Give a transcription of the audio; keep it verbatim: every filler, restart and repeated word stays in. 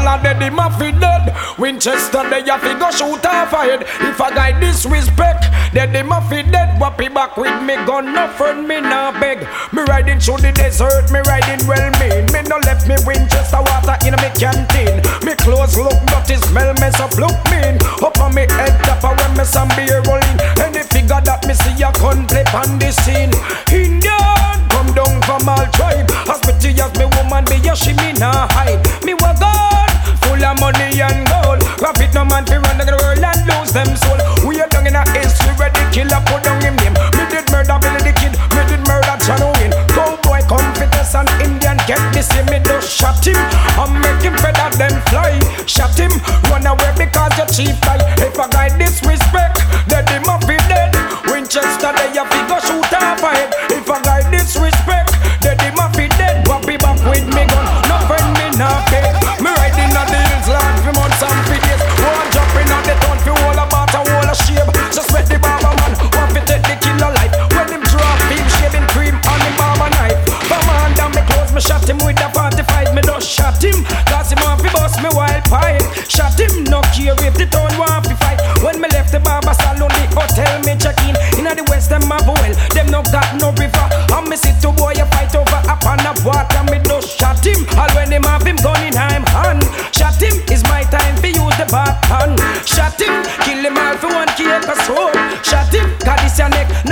are dead, him a fi dead. Winchester they a fi go shoot off a head. If a guy disrespect, then him a fi dead. Wappy back with me gun, no friend me nah beg. Me riding through the desert, me riding well mean. Me no left me Winchester water in me canteen. Me clothes look dirty, smell mess up, look mean. Up on me head top a when me some beer rolling. Any figure that me see a gun play on the scene. Indian come down from all tribe. As pretty as me woman be, yeah she me nah hide. Me wa gone, full of money and gold. Profit no man fi run the world and lose them soul. We are down in a history where the killer put down him name. Me did murder Billy the Kid, me did murder John Wayne. Cowboy confidence and Indian get this in me just shot him. I'm making feather then fly. Shot him, run away because your chief die. If a guy disrespect, then him a be dead. Winchester they a fi go shoot off a head. If a guy disrespect, then him a be dead. Wappy back with me gun, no friend me nah beg. Me riding on the hills land for months and for days. One jumping on the town for all about a wall of shame. Suspect the barber man, want to take the killer life. When him drop him shaving cream on him barber knife. Farmer hand down me clothes, me shot him with a forty-five. Me just shot him, cause him want to bust me wild pipe. Shot him, no care if the town want to fight. When me left the barber salon, the hotel me check in. Inna the west them have well, them no got no river. And me see two boy a fight over a pan of water. Me just shot him, all when him have him gun in him hand. Shot him, is my time to use the back hand. Shot him, kill him all for one cake of soul. Shot him, cause this your neck,